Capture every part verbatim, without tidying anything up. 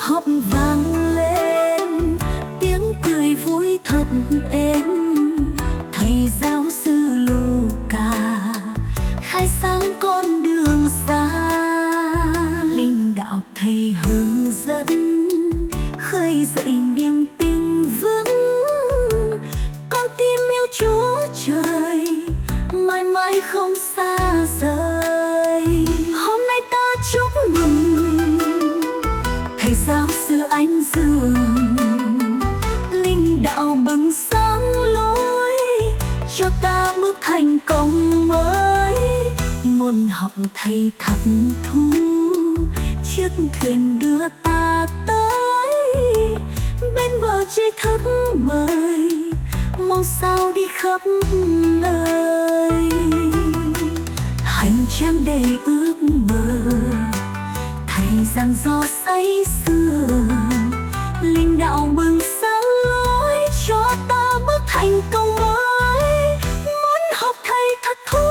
họp vang lên, tiếng cười vui thật êm. Thầy giáo sư Luca khai sáng con đường xa, linh đạo thầy hướng dẫn khơi dậy niềm tin vững. Con tim yêu Chúa Trời mãi mãi không xa rời. Hôm nay ta chúc mừng thầy giáo sư Anh Dương, linh đạo bừng sáng lối cho ta bước thành công mới. Môn học thầy thật thú, chiếc thuyền đưa ta tới bên bờ tri thức mời, mong sao đi khắp nơi. Hành trang đầy ước mơ, thầy giảng dò say sưa, linh đạo bừng sáng lối cho ta bước thành công mới. Muốn học thầy thật thú,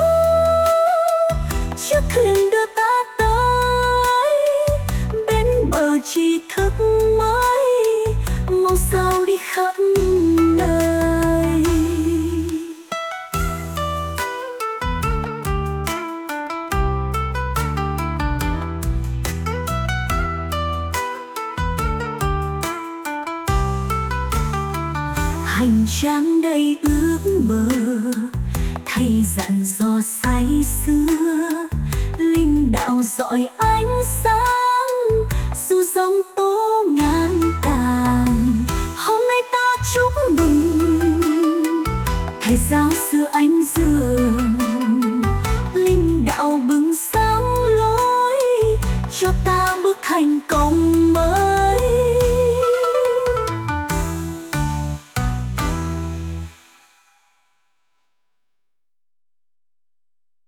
chiếc thuyền đưa ta tới bên bờ tri thức mới, mong sao đi khắp nơi. Hành trang đầy ước mơ, thầy dặn dò say sưa, linh đạo rọi ánh sáng dù giông tố ngàn tàn. Hôm nay ta chúc mừng thầy giáo sư Anh Dương, linh đạo bừng sáng lối cho ta bước thành công mới.